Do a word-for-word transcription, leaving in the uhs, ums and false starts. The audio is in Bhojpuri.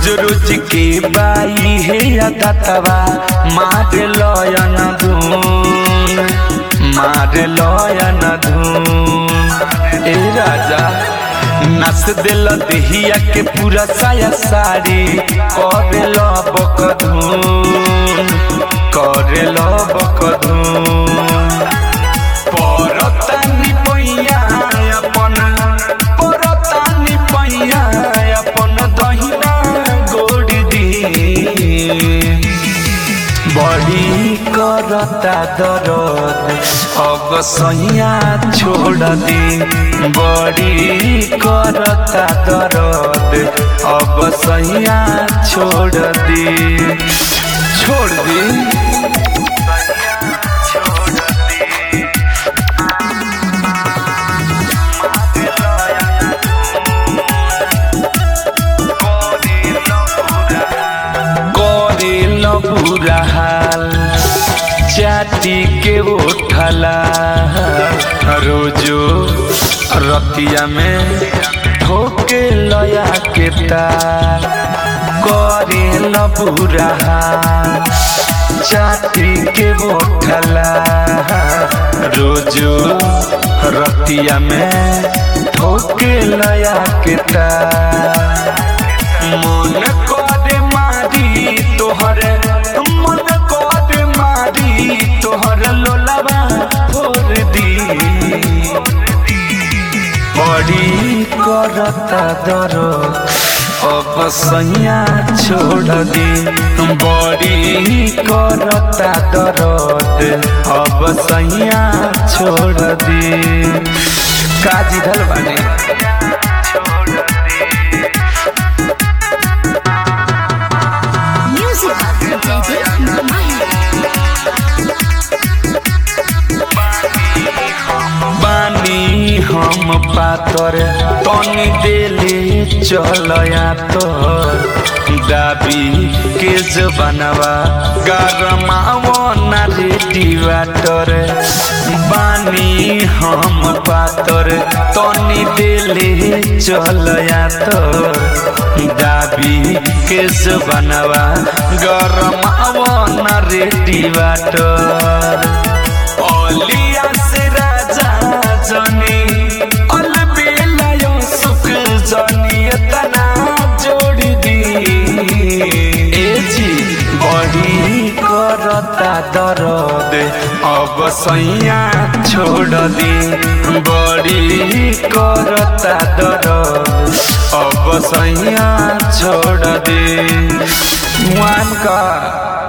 रोज रोज के बाई हे अदतवा मार लयन धून मार लयन धून। ए राजा नस दिल देहिया के पूरा साया सारी करे लबक धून करे लबक धून। परतानी पैया अपन परतानी पैया अपन दहिना गोड़ दी बड़ी करता दर्द अब सैया छोड़ दी बड़ी करता दर्द अब सैया छोड़ दी छोड़ दी। बुरा हाल जाति के उठला रोजो रतिया में ठोके लया के तार करे न बुरा हाल जाति के उठला रोजो रतिया में ठोके लया के तार। मन करे मारी तोहर मन करे मारी तोहर लोलावा फोड़ दी बड़ी करता दर्द अब सैया छोड़ दी बड़ी करता दर्द अब सैया छोड़ दी। काजी धल बने बानी हम पातर तनी देले चलया तोर दाबी के जबानवा गरमावो ना रेडी वाटर। बानी हम पातर तनी देले चलया तोर दाबी के जबानवा गरमावो ना रेडी वाटर। ओलिया से राजा जनी अलबेला यो सुख जनी तना जोड़ दी ए जी बड़ी करता दर्द अब सैया छोड़ दी बड़ी करता दर्द अब सैया छोड़ दी। मान का